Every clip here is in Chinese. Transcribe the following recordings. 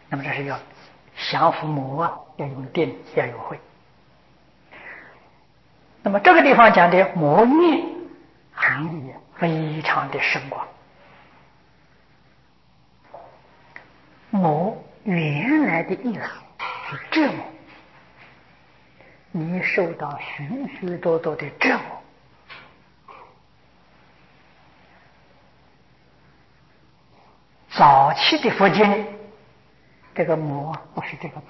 那么这是要降伏魔啊，要用定，要有慧。那么这个地方讲的魔念含义非常的深广。魔原来的意思是折磨，你受到许许多多的折磨。早期的佛经，这个魔不是这个字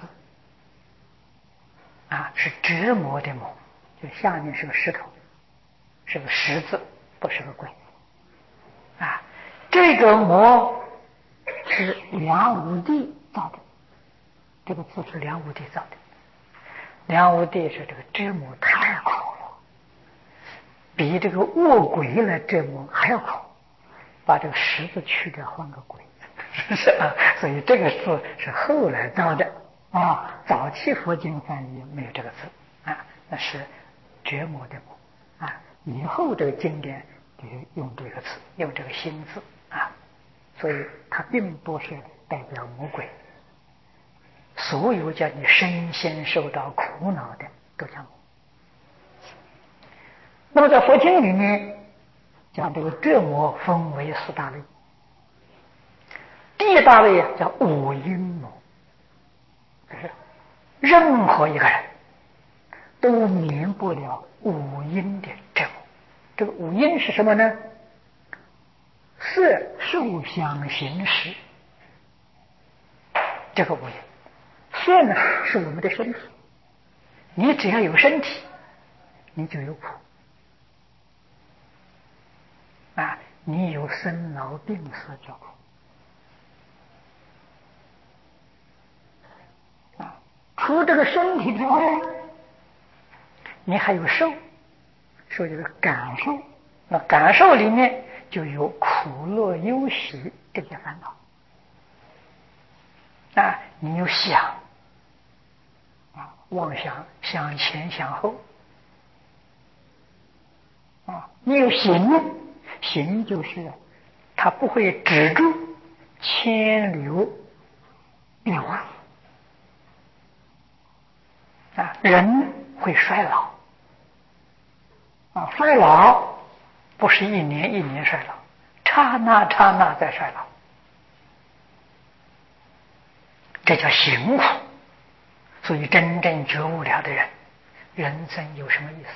啊，是折磨的磨，就下面是个石头，是个石字，不是个鬼啊。这个魔是梁武帝造的，这个字是梁武帝造的。梁武帝是这个折磨太苦了，比这个卧鬼来折磨还要苦，把这个石字去掉，换个鬼。是啊，所以这个字是后来造的啊，早期佛经翻译没有这个字啊，那是折磨的磨啊。以后这个经典就用这个字，用这个心字啊，所以它并不是代表魔鬼。所有叫你身心受到苦恼的都叫魔。那么在佛经里面讲这个折磨分为四大类。第一大类叫五阴魔，就是任何一个人都免不了五阴的折磨。这个五阴是什么呢？色受想行识，这个五阴。色呢是我们的身体，你只要有身体，你就有苦啊，你有生老病死叫苦。除这个身体之外，你还有受，受就是感受。那感受里面就有苦乐忧喜这些烦恼啊，你有想啊，妄想，想前想后啊，你有行，行就是它不会止住迁流变化啊，人会衰老啊，衰老不是一年一年衰老，刹那刹那在衰老，这叫行苦。所以真正觉悟了的人，人生有什么意思？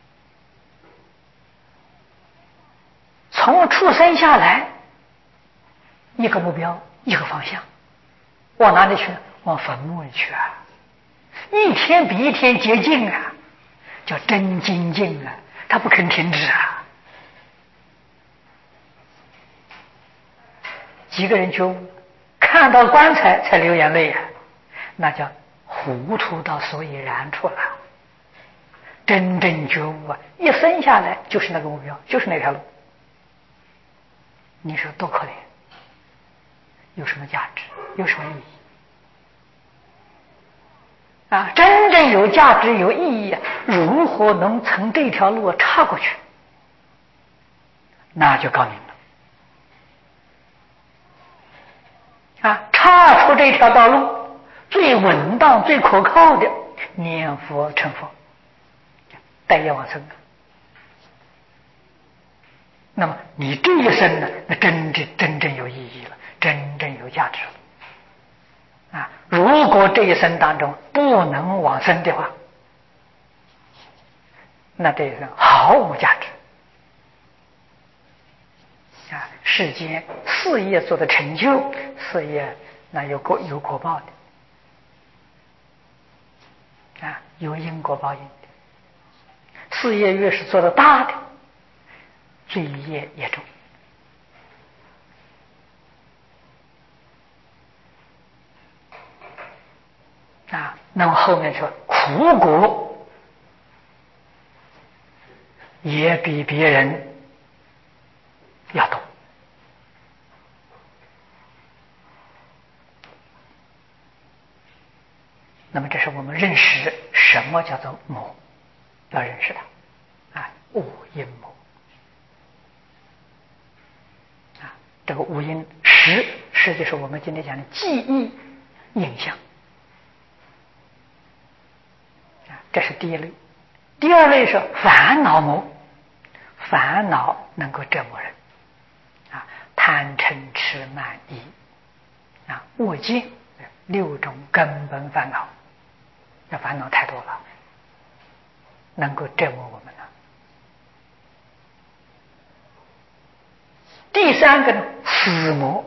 从出生下来，一个目标，一个方向，往哪里去？往坟墓里去啊！一天比一天接近啊，叫真精进啊，他不肯停止啊。几个人就看到棺材才流眼泪啊，那叫糊涂到所以然处了。真正觉悟啊，一生下来就是那个目标，就是那条路。你说多可怜，有什么价值，有什么意义啊？真正有价值有意义啊，如何能从这条路插过去？那就高明了啊！插出这条道路最稳当最可靠的，念佛成佛，带业往生。那么你这一生呢，那真正有意义了，真正有价值了啊！如果这一生当中不能往生的话，那这一生毫无价值啊！世间事业做的成就，事业那有果报的啊，有因果报应的。事业越是做得大的，罪业越重啊。那么后面说苦果也比别人要多。那么这是我们认识什么叫做魔，要认识它啊，五阴魔啊。这个五阴识就是我们今天讲的记忆印象。这是第一类。第二类是烦恼魔，烦恼能够折磨人贪嗔痴慢疑恶见6种根本烦恼，这烦恼太多了，能够折磨我们了。第三个呢，死魔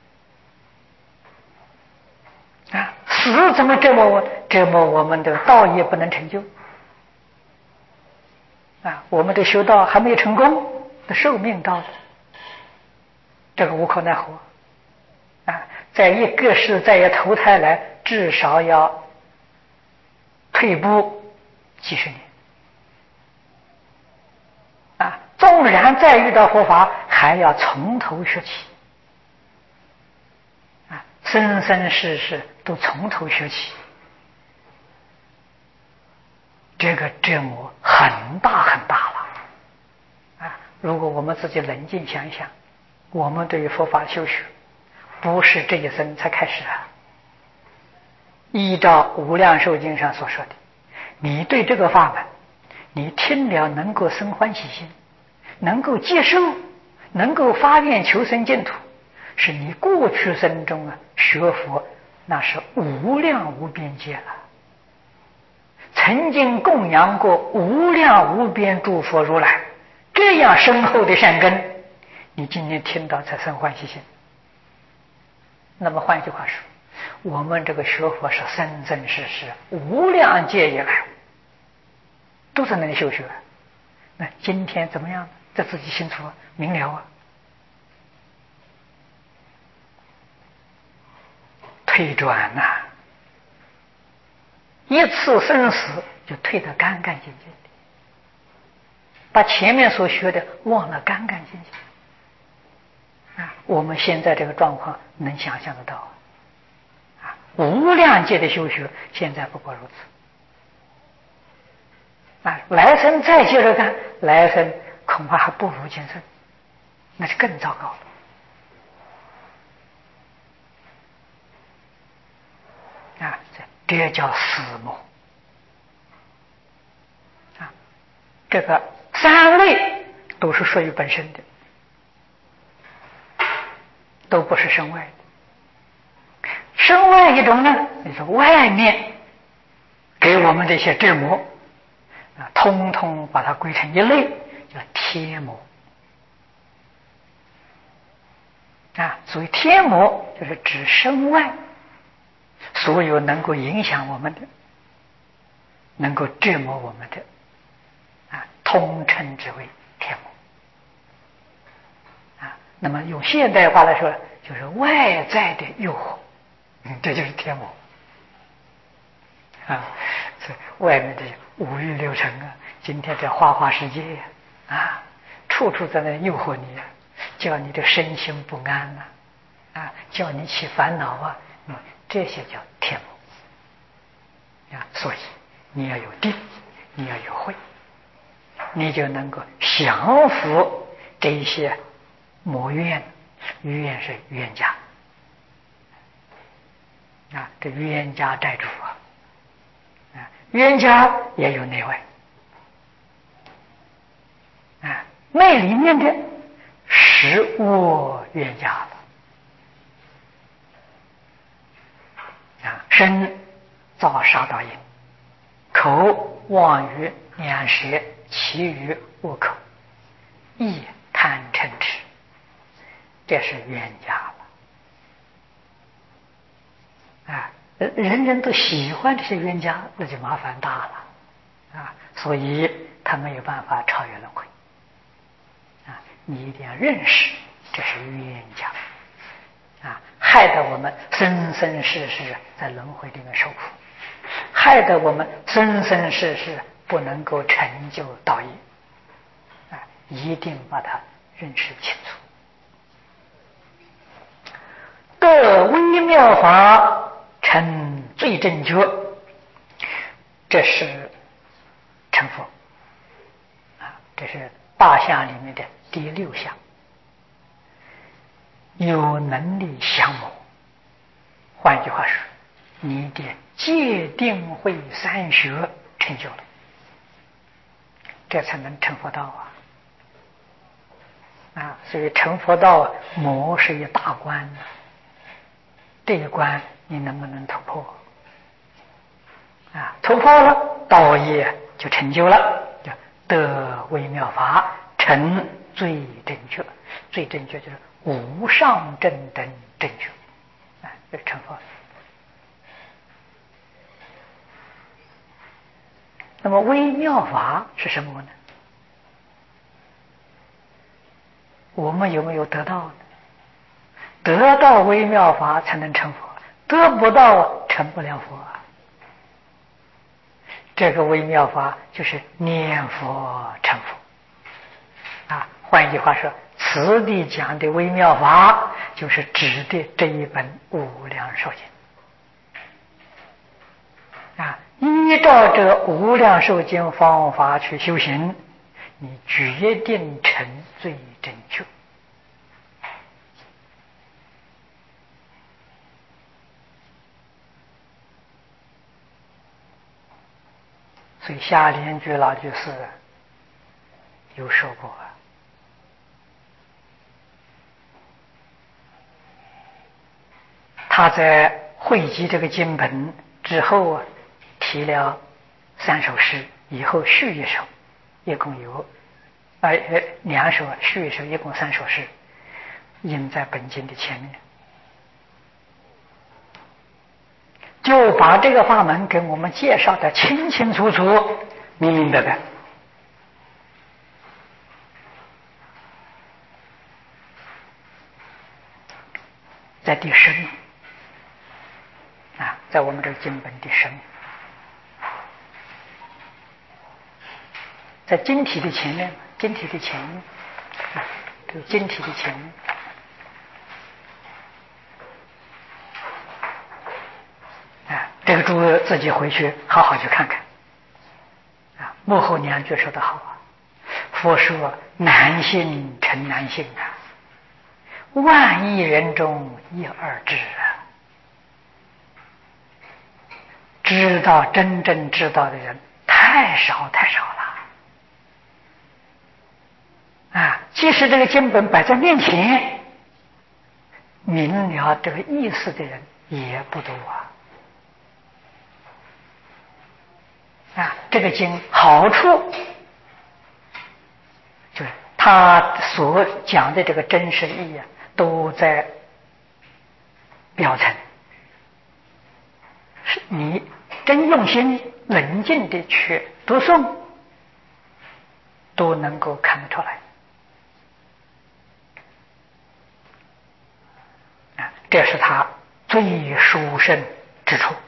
死怎么折磨我？折磨我们的道业不能成就我们的修道还没有成功，的寿命到了，这个无可奈何在一个世再也投胎来，至少要退步几十年纵然再遇到佛法，还要从头学起生生世世都从头学起，这个折磨很大很大了如果我们自己冷静想一想，我们对于佛法修学不是这一生才开始依照无量寿经上所说的，你对这个法门你听了能够生欢喜心，能够接受，能够发愿求生净土，是你过去生中学佛那是无量无边界了，曾经供养过无量无边诸佛如来，这样深厚的善根，你今天听到才生欢喜心。那么换句话说，我们这个学佛是生生世世无量劫以来都是能修学，那今天怎么样？这自己清楚明了退转一次生死就退得干干净净的，把前面所学的忘了干干净净我们现在这个状况能想象得到无量界的修学现在不过如此来生再接着干，来生恐怕还不如今生，那就更糟糕了这叫死魔这个三类都是属于本身的，都不是身外的。身外一种呢，就是外面给我们这些折磨通通把它归成一类，叫天魔所以天魔就是指身外所有能够影响我们的，能够折磨我们的通称之为天魔那么用现代话来说，就是外在的诱惑这就是天魔所以外面的五欲六尘今天这花花世界处处在那诱惑你叫你的身心不安叫你起烦恼这些叫天魔所以你要有定，你要有慧，你就能够降服这些魔怨。怨是冤家这冤家债主冤家也有内外内里面的是我冤家了身造杀盗淫，口妄语两舌，其余恶口，意贪嗔痴，这是冤家了人人都喜欢这些冤家，那就麻烦大了所以他没有办法超越轮回你一定要认识这是冤家害得我们生生世世在轮回里面受苦，害得我们生生世世不能够成就道业一定把它认识清楚。得微妙法成最正觉，这是成佛这是八项里面的第6项，有能力降魔。换句话说， 你的戒定慧三学成就了，这才能成佛道所以成佛道魔是一大关，这一关你能不能突破突破了，道业就成就了，就得微妙法，成最正觉。最正觉就是无上正等正觉这成佛。那么微妙法是什么呢？我们有没有得到呢？得到微妙法才能成佛，得不到成不了佛这个微妙法就是念佛成佛换句话说，此地讲的微妙法就是指的这一本无量寿经依照这无量寿经方法去修行，你决定成最正确。所以夏莲居老居士有说过他在汇集这个经本之后提了3首诗，以后续一首，一共有2首，续一首，一共3首诗，印在本经的前面，就把这个法门给我们介绍的清清楚楚、明明白白。在第10名在我们这个经本第10名，在经体的前面，经体的前面这个经体的前面这个诸位自己回去好好去看看幕后2句说得好佛说难信成难信万亿人中1、2知知道真正知道的人太少太少了即使这个经本摆在面前，明了这个意思的人也不多这个经好处就是他所讲的这个真实意义都在表层，是你真用心冷静的去读诵，都能够看得出来这是他最殊胜之处。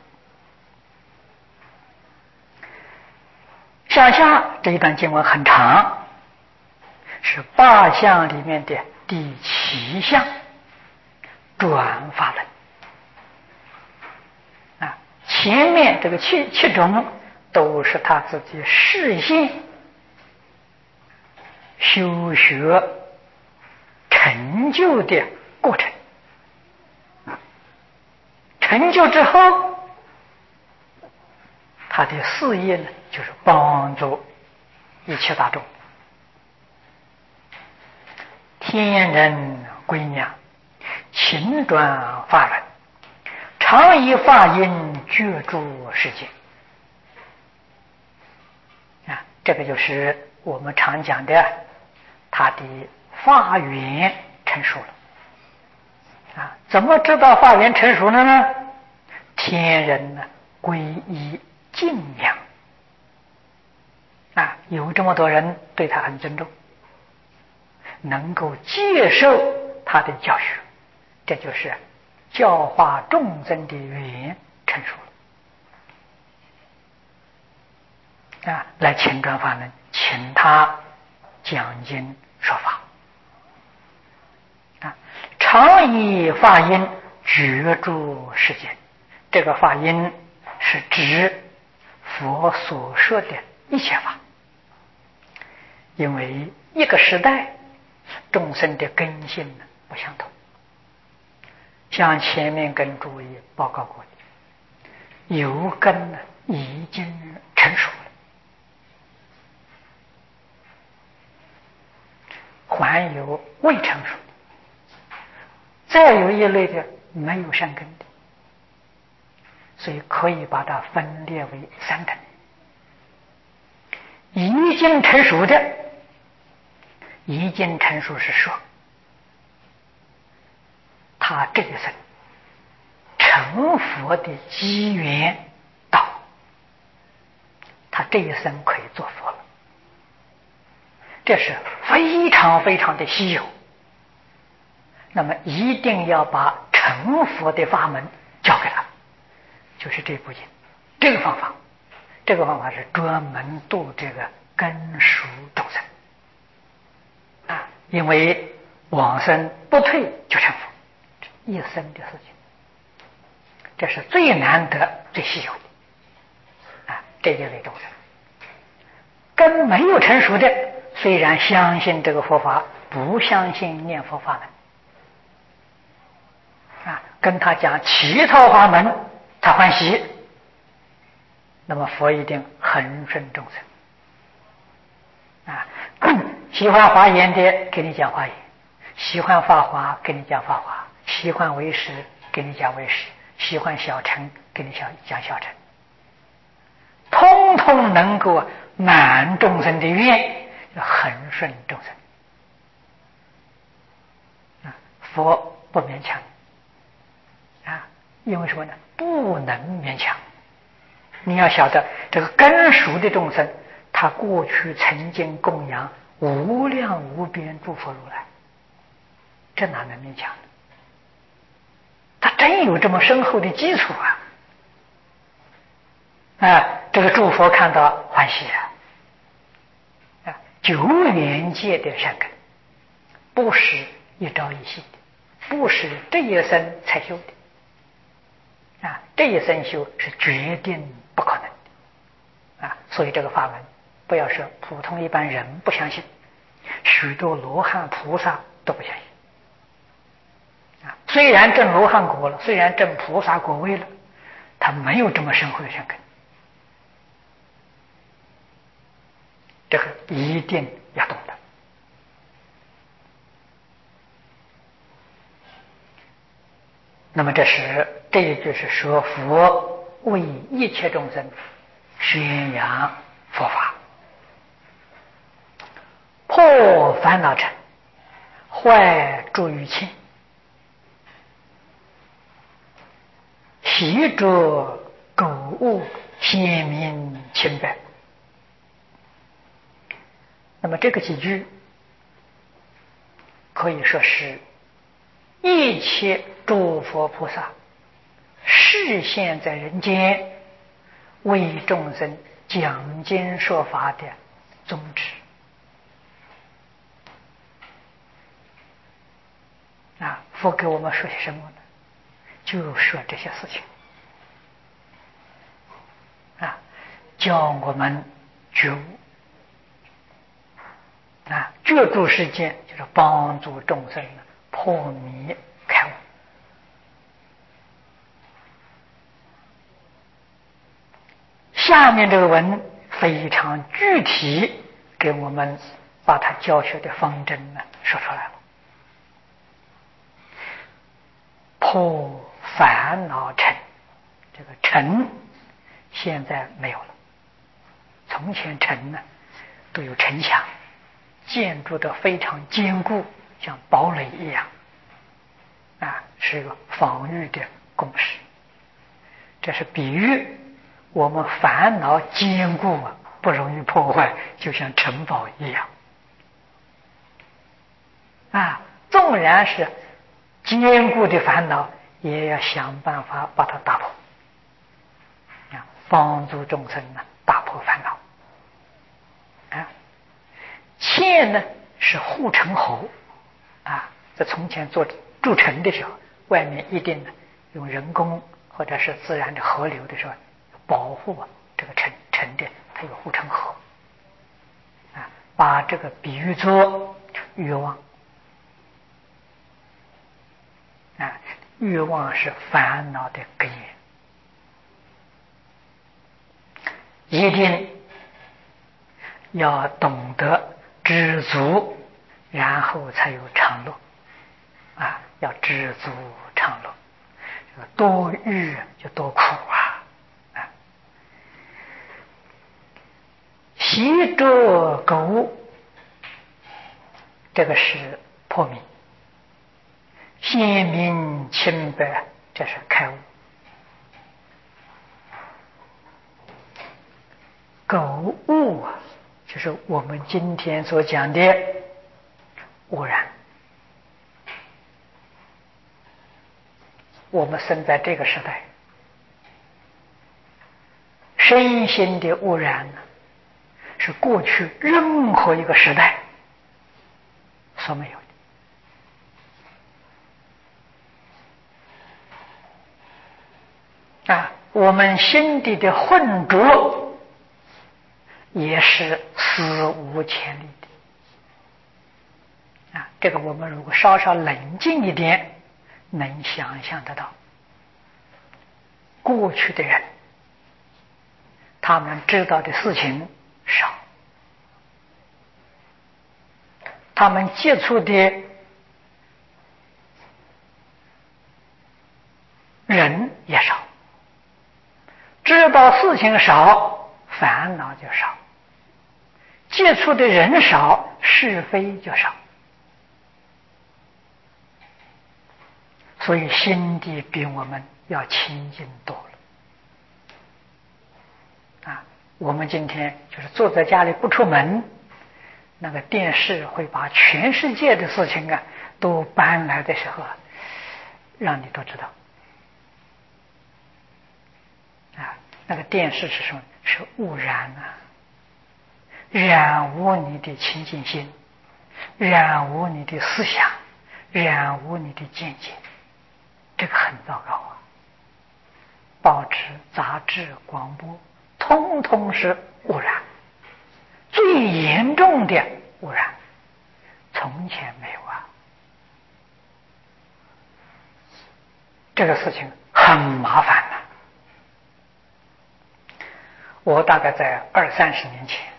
向下这一段经文很长，是8项里面的第7项转法轮前面这个七种都是他自己实现修学成就的过程，成就之后他的事业呢，就是帮助一切大众，天人归娘，勤转法轮，常以法音觉诸世界这个就是我们常讲的他的法缘成熟了怎么知道法缘成熟了呢？天人呢皈依敬仰有这么多人对他很尊重，能够接受他的教学，这就是教化众生的缘成熟了来请转法轮，请他讲经说法常以法音觉诸世间，这个法音是指佛所说的一切法，因为一个时代众生的根性不相同，像前面跟诸位报告过的， 有根呢已经成熟了，还有未成熟的，再有一类的没有善根的，所以可以把它分裂为三等。已经成熟的，已经成熟是说他这一生成佛的机缘到，他这一生可以做佛了，这是非常非常的稀有。那么一定要把成佛的法门教给他，就是这部经，这个方法。这个方法是专门度这个根熟众生啊，因为往生不退就成佛，一生的事情，这是最难得、最稀有的啊。这一类众生，根没有成熟的，虽然相信这个佛法，不相信念佛法门啊，跟他讲其他法门，他欢喜。那么佛一定恒顺众生啊，喜欢华严的给你讲华严，喜欢法华给你讲法华，喜欢唯识给你讲唯识，喜欢小乘给你讲小乘，通通能够满众生的愿，恒顺众生啊。佛不勉强啊，因为什么呢？不能勉强。你要晓得，这个根熟的众生，他过去曾经供养无量无边诸佛如来，这哪能勉强呢？他真有这么深厚的基础这个诸佛看到欢喜久远界的善根，不是一朝一夕的，不是这一生才修的这一生修是决定不可能的所以这个法门，不要说普通一般人不相信，许多罗汉菩萨都不相信虽然证罗汉果了，虽然证菩萨果位了，他没有这么深厚的善根，这个一定要懂得。那么这一句是说佛为一切众生宣扬佛法，破烦恼尘，坏诸欲罄，习着苟物，显明清白。那么这个几句可以说是一切诸佛菩萨示现在人间为众生讲经说法的宗旨佛给我们说些什么呢？就说这些事情教我们觉悟觉住世间，就是帮助众生破迷开悟。下面这个文非常具体，给我们把他教学的方针说出来了。破烦恼尘，这个尘现在没有了，从前尘都有城墙，建筑的非常坚固，像堡垒一样是一个防御的工事。这是比喻我们烦恼坚固不容易破坏，就像城堡一样纵然是坚固的烦恼，也要想办法把它打破帮助众生打破烦恼堑呢是护城侯在从前做筑城的时候，外面一定用人工或者是自然的河流的时候保护这个城的，它有护城河把这个比喻作欲望欲望是烦恼的根源一定要懂得知足，然后才有常乐啊！要知足常乐，这个多欲就多苦啊！啊，习着购物，这个是破迷；先明清白，这是开悟。购物啊，就是我们今天所讲的污染。我们生在这个时代，身心的污染呢，是过去任何一个时代所没有的啊。我们心底的混浊也是史无前例的啊。这个我们如果稍稍冷静一点，能想象得到，过去的人他们知道的事情少，他们接触的人也少，知道事情少，烦恼就少；接触的人少，是非就少。所以心地比我们要清净多了啊！我们今天就是坐在家里不出门，那个电视会把全世界的事情啊都搬来的时候，让你都知道啊。那个电视是什么？是污染啊，染污你的清净心，染污你的思想，染污你的见解。这个很糟糕啊！报纸、杂志、广播，通通是污染，最严重的污染，从前没有啊。这个事情很麻烦啊。我大概在20-30年前，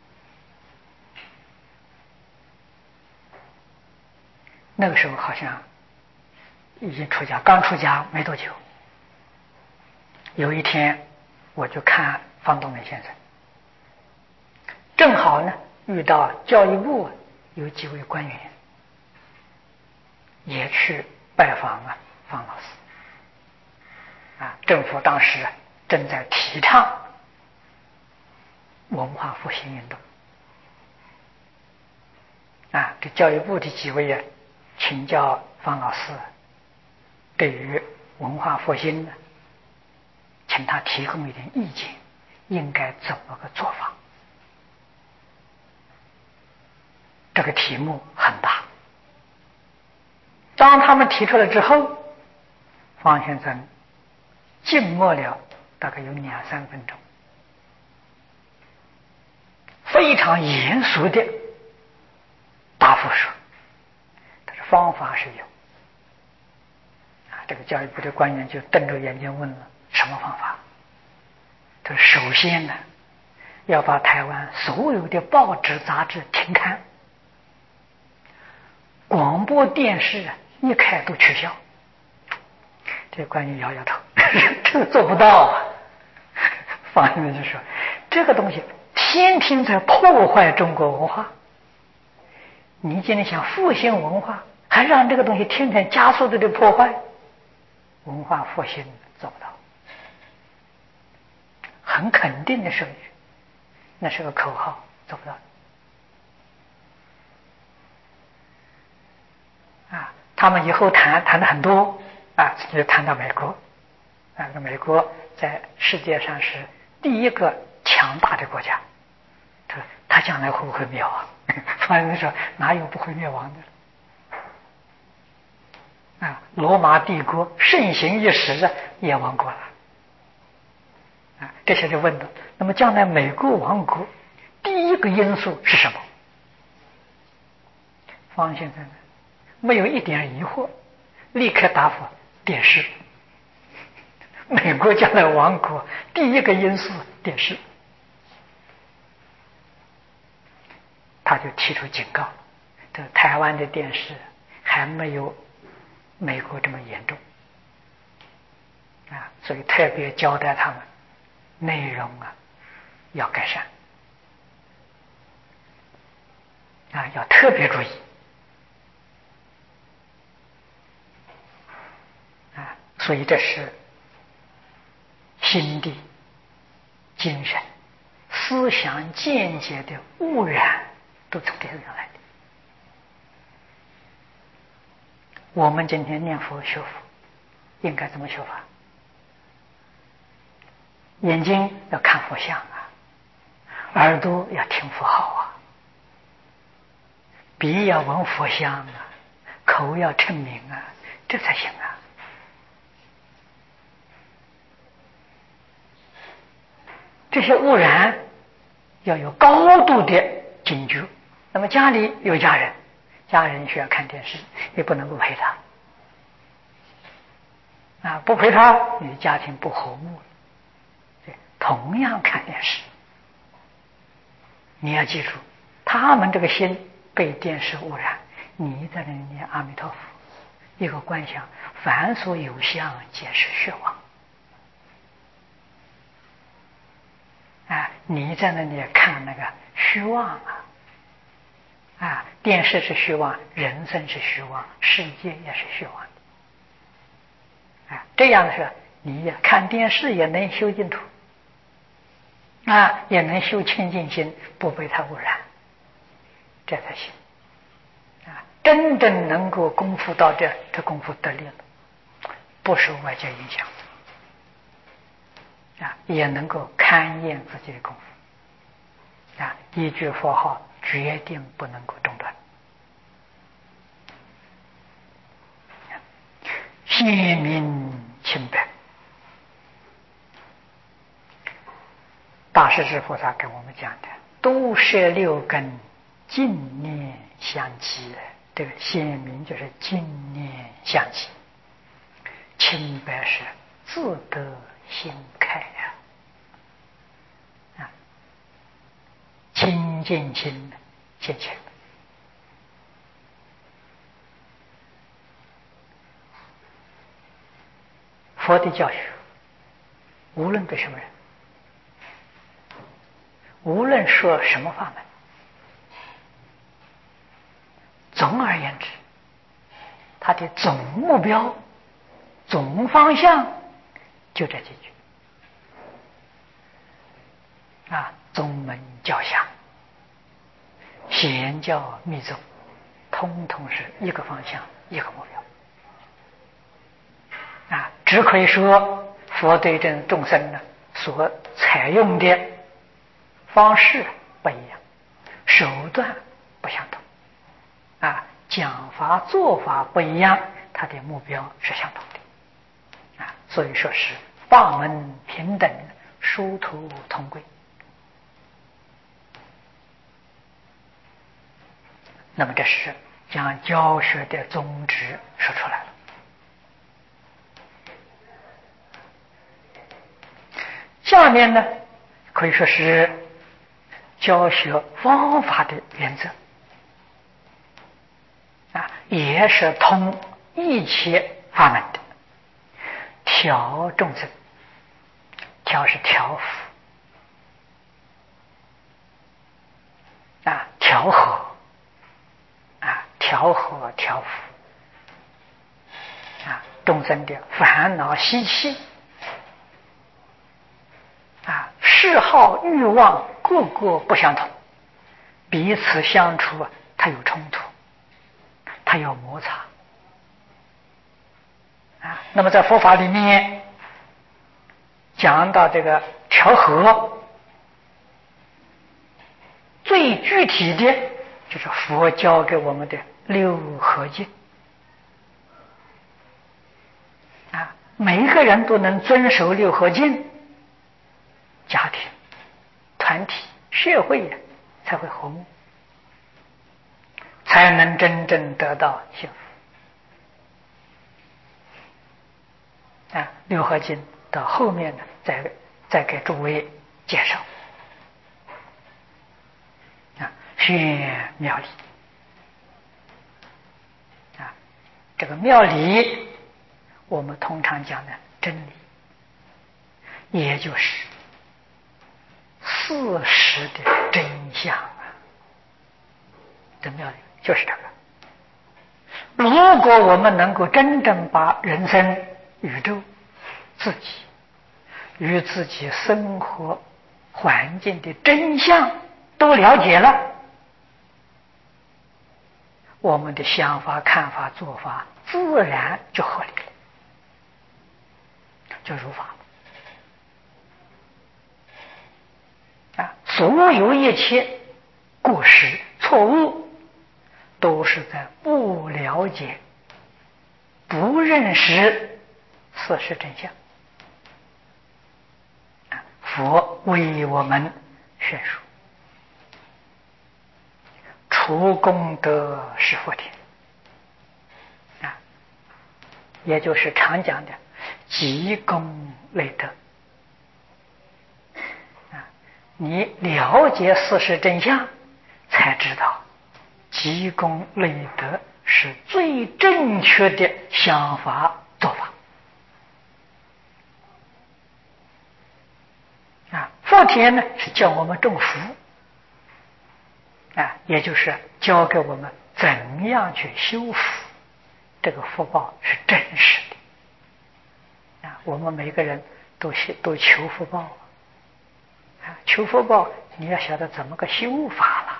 那个时候好像已经出家，刚出家没多久。有一天，我就看方东美先生，正好呢遇到教育部有几位官员，也去拜访啊方老师。啊，政府当时正在提倡文化复兴运动。啊，这教育部的几位啊，请教方老师，对于文化复兴呢，请他提供一点意见，应该怎么个做法？这个题目很大。当他们提出来之后，方先生静默了大概有2-3分钟，非常严肃的答复说：“他说方法是有。”啊，这个教育部的官员就瞪着眼睛问了：“什么方法？”他说：“首先呢，要把台湾所有的报纸、杂志停刊，广播电视一概都取消。”这个官员摇摇头，这个做不到啊。方先生就说：“这个东西天天在破坏中国文化，你今天想复兴文化，还让这个东西天天加速的破坏，文化复兴做不到。”很肯定的说一句，那是个口号，做不到。啊，他们以后谈的很多啊，就谈到美国啊，美国在世界上是第一个强大的国家，他将来会不会灭亡？方先生说哪有不会灭亡的啊？罗马帝国盛行一时啊，也亡国了啊。这些就问了，那么将来美国亡国第一个因素是什么？方先生没有一点疑惑，立刻答复：电视。美国将来亡国第一个因素，电视他就提出警告：这台湾的电视还没有美国这么严重啊，所以特别交代他们内容要改善啊，要特别注意啊，所以这是心地、精神、思想、见解的污染，都从这个地方来的。我们今天念佛学佛，应该怎么学法？眼睛要看佛像啊，耳朵要听佛号啊，鼻要闻佛香啊，口要称名啊，这才行啊。这些污染要有高度的警觉。那么家里有家人，家人需要看电视，也不能不陪他啊，不陪他，你的家庭不和睦了。同样看电视，你要记住，他们这个心被电视污染，你在那里念阿弥陀佛，一个观想，凡所有相，皆是虚妄。啊，你在那里看那个虚妄啊，电视是虚妄，人生是虚妄，世界也是虚妄的。啊，这样的是，你也看电视也能修净土。啊，也能修清净心，不被它污染，这才行。啊，真正能够功夫到这功夫得力了，不受外界影响，啊，也能够勘验自己的功夫，啊，一句佛号决定不能够中断。显明清白。大势至菩萨给我们讲的，都摄六根，净念相继。这个显明就是净念相继，清白是自得心开呀，啊，清净心现前。佛的教学，无论对什么人，无论说什么法门，总而言之，它的总目标、总方向就这几句啊，宗门教相、显教密宗，通通是一个方向，一个目标啊。只可以说佛对这众生呢所采用的方式不一样，手段不相同啊，讲法做法不一样，他的目标是相同的啊，所以说是法门平等，殊途同归。那么这是将教学的宗旨说出来了。下面呢，可以说是教学方法的原则啊，也是通一切法门的。调众生，调是调伏啊，调和啊，调和调伏啊，众生的烦恼习气啊，嗜好欲望各个不相同，彼此相处它有冲突，它有摩擦啊。那么在佛法里面讲到这个调和，最具体的就是佛教给我们的六合敬啊，每一个人都能遵守六合敬，家庭、团体、社会才会和睦，才能真正得到幸福啊。六合敬到后面呢，再给诸位介绍啊。 宣妙理啊。这个妙理，我们通常讲的真理，也就是事实的真相啊。这妙理就是这个。如果我们能够真正把人生、宇宙、自己与自己生活环境的真相都了解了，我们的想法、看法、做法自然就合理了，就如法了啊！所有一切过失、错误，都是在不了解、不认识事实真相。佛为我们宣说，除功德是福田啊，也就是常讲的积功累德啊。你了解事实真相，才知道积功累德是最正确的想法做法啊。福田呢，是叫我们种福啊，也就是教给我们怎样去修福，这个福报是真实的啊。我们每个人都求福报啊，求福报你要晓得怎么个修法了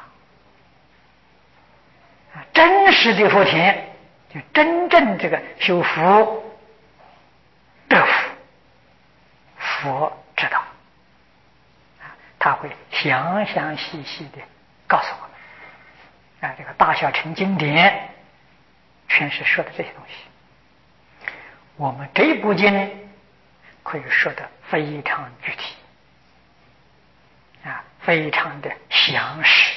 啊。真实的福田，就真正这个修福得福，佛知道啊，他会详详细细的告诉我们啊。这个大小乘经典全是说的这些东西，我们这部经可以说的非常具体啊，非常的详实。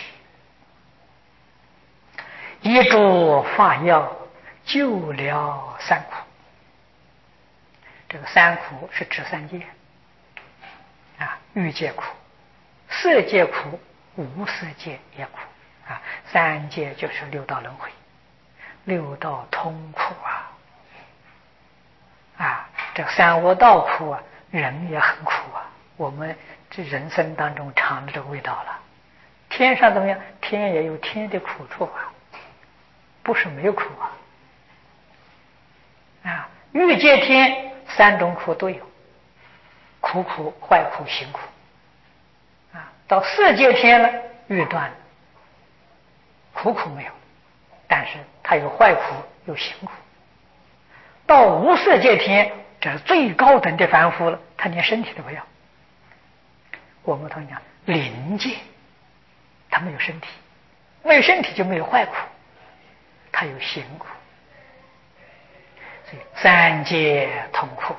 一着法要，救了三苦。这个三苦是指三界啊，欲界苦、色界苦、无色界也苦啊。三界就是六道轮回，六道通苦啊。这三恶道苦啊，人也很苦啊。我们这人生当中尝的这个味道了。天上怎么样？天也有天的苦处啊，不是没有苦啊。欲界天三种苦都有，苦苦、坏苦、行苦啊。到色界天了，欲断了，苦苦没有，但是它有坏苦，有行苦。到无色界天，这是最高等的凡夫了，他连身体都不要。我们通常讲灵界，他没有身体，没有身体就没有坏苦，他有行苦。所以三界痛苦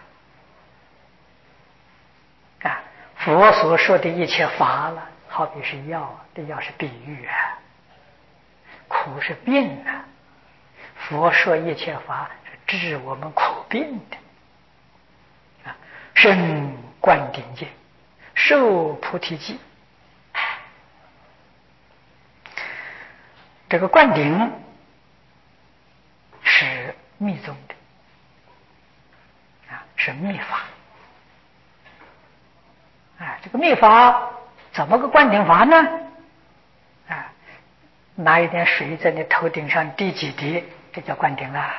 啊！佛所说的一切法了，好比是药，这药是比喻啊，苦是病啊。佛说一切法是治我们苦病的啊。生灌顶界，受菩提记。这个灌顶是密宗的啊，是密法啊。这个密法怎么个灌顶法呢？啊，拿一点水在你头顶上滴几滴，这叫灌顶了。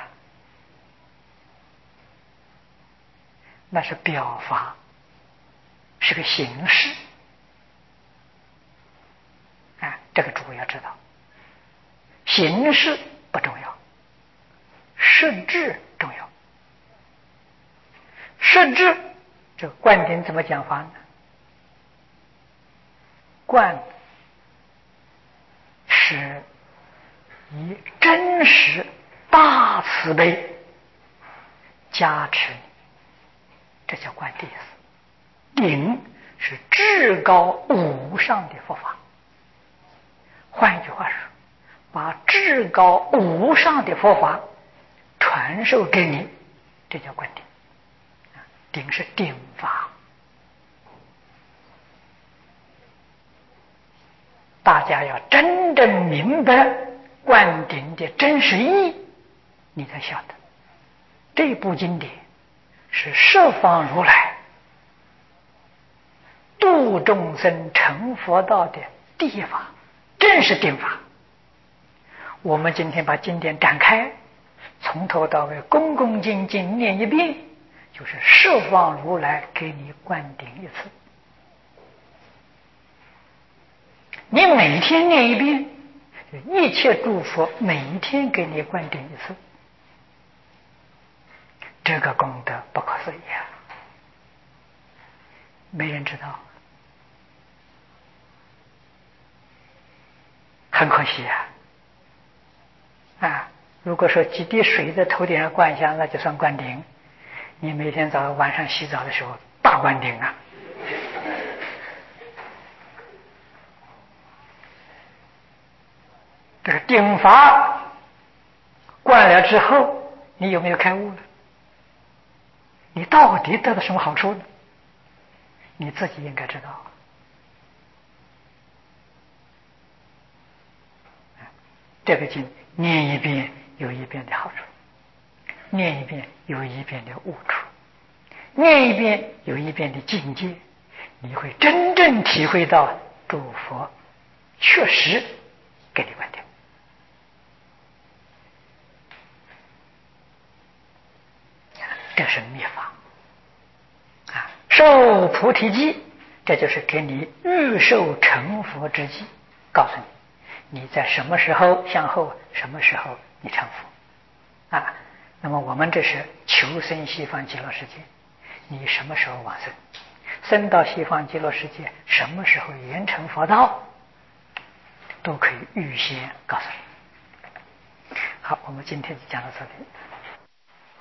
那是表法，是个形式啊，这个诸位要知道，形式不重要，实质重要。实质这个灌顶怎么讲法呢？灌是以真实大慈悲加持你，这叫灌的意思。顶是至高无上的佛法，换一句话说，把至高无上的佛法传授给你，这叫灌顶。顶是顶法。大家要真正明白灌顶的真实意义，你才晓得这部经典是十方如来度众生成佛道的第一法，正是定法。我们今天把经典展开，从头到尾恭恭敬敬念一遍，就是十方如来给你灌顶一次。你每天念一遍，一切诸佛每一天给你灌顶一次，这个功德不可思议啊！没人知道，很可惜啊！如果说几滴水在头顶上灌下，那就算灌顶。你每天晚上洗澡的时候大灌顶啊！这个顶法灌了之后，你有没有开悟了？你到底得到什么好处呢？你自己应该知道。这个经念一遍有一遍的好处，念一遍有一遍的悟处，念一遍有一遍的境界，你会真正体会到诸佛确实给你灌顶。这是秘法啊！受菩提记，这就是给你预受成佛之机，告诉你在什么时候向后，什么时候你成佛啊！那么我们这是求生西方极乐世界，你什么时候往生？生到西方极乐世界，什么时候圆成佛道，都可以预先告诉你。好，我们今天就讲到这里。